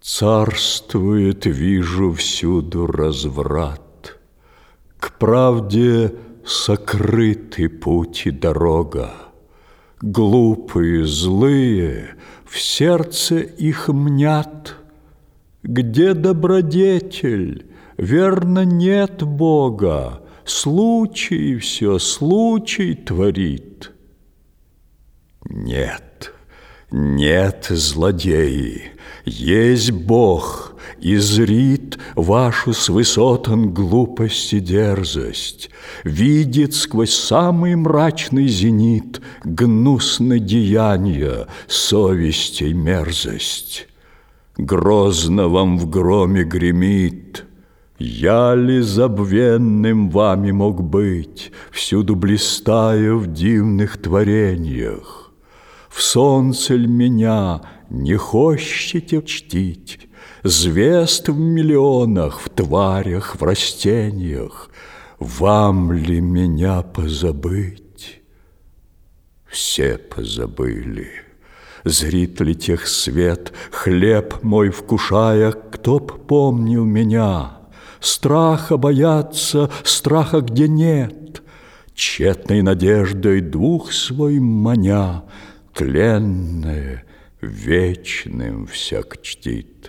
Царствует, вижу, всюду разврат, к правде сокрыты путь и дорога. Глупые, злые, в сердце их мнят. Где добродетель? Верно, нет Бога. Случай все, случай творит. Нет, нет, злодеи, есть Бог, и зрит вашу с высот он глупость и дерзость, видит сквозь самый мрачный зенит гнусное деяние, совесть и мерзость. Грозно вам в громе гремит: я ли забвенным вами мог быть, всюду блистая в дивных творениях? В солнце ль меня не хочете чтить, звезд в миллионах, в тварях, в растениях? Вам ли меня позабыть? Все позабыли. Зрит ли тех свет, хлеб мой вкушая, кто б помнил меня? Страха бояться, страха где нет, тщетной надеждой дух свой маня, тленное вечным всяк чтит.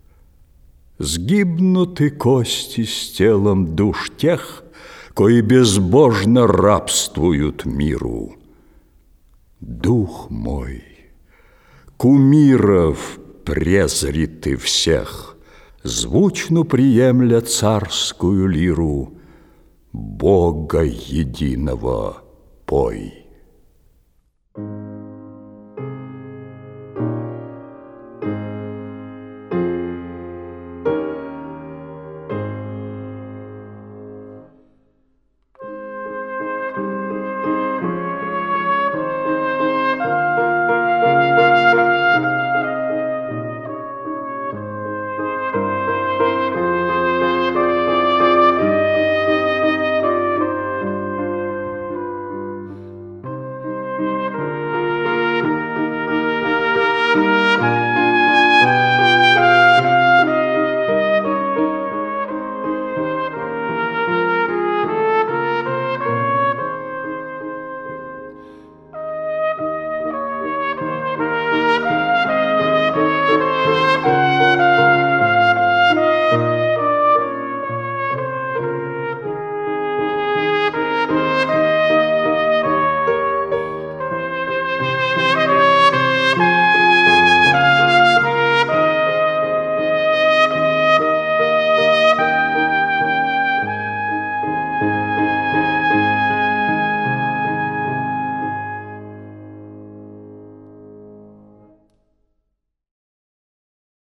Сгибнуты кости с телом душ тех, кои безбожно рабствуют миру. Дух мой, кумиров презрит всех, звучно приемля царскую лиру, Бога единого пой.